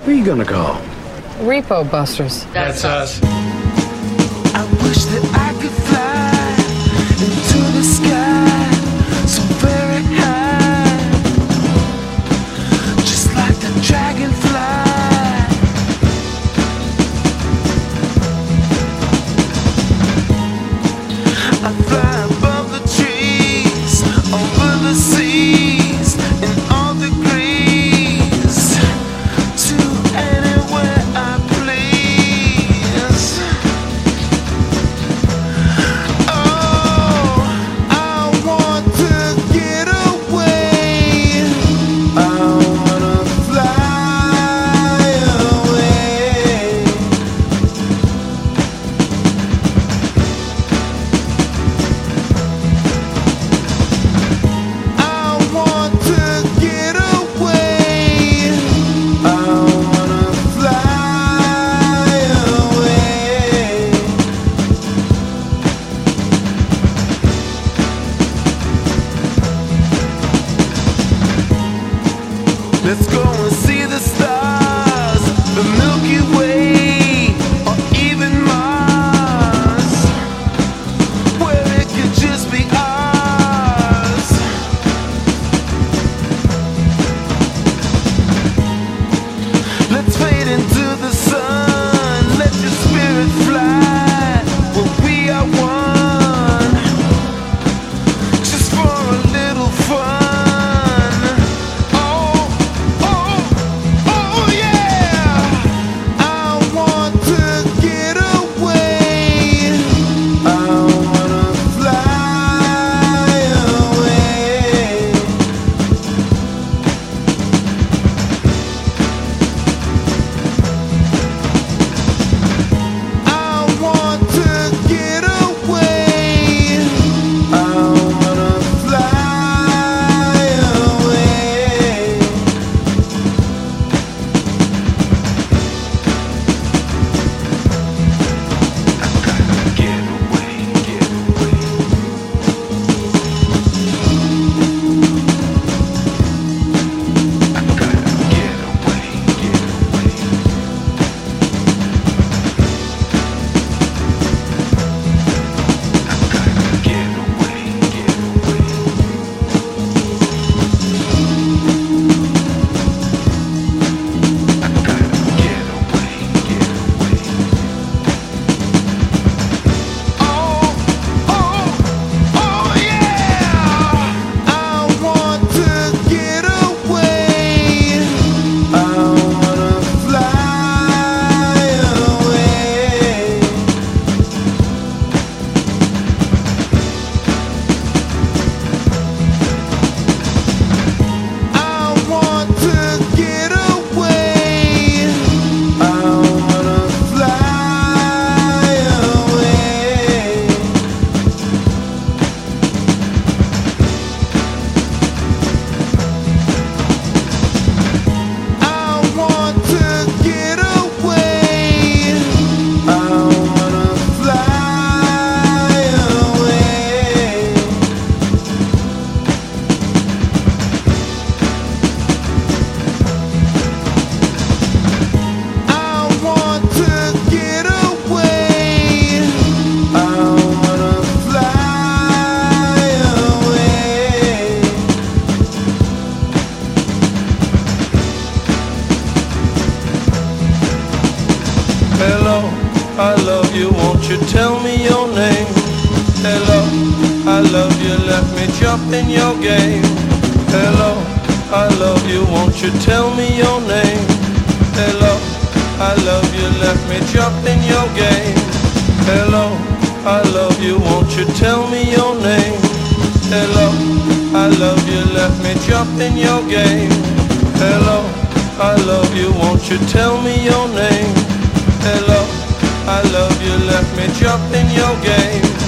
Who are you gonna call? Repo Busters. That's us. I wish that I could fly into the sky so very high, just like the dragonfly. I fly above the trees, over the seas, in all degrees, to anywhere I please. Oh, I want to get away. I wanna fly away. I want to get away. I wanna fly away. Let's go and see the stars, the Milky Way, or even Mars, where it could just be ours. Let's fade into the sun, let your spirit fly, well, we are one, just for a little fun. Oh, oh, oh yeah! I want to get away. I wanna fly away. I want to get away. I wanna fly away. I gotta get away, get away. I gotta get away, get away. I gotta get away, get away. I gotta get away, get away. Oh, oh, oh yeah! I want to get away. I wanna fly away. I want to get away. I wanna fly away. I want to get away. I wanna fly away. I want to get away. I wanna fly away. Hello, I love you, won't you tell me your name? Hello, I love you, let me jump in your game. Hello, I love you, won't you tell me your name? Hello, I love you, let me jump in your game. Hello, I love you, won't you tell me your name? Hello, I love you, let me jump in your game. Hello, I love you, won't you tell me your name? Hello, I love you, let me jump in your game.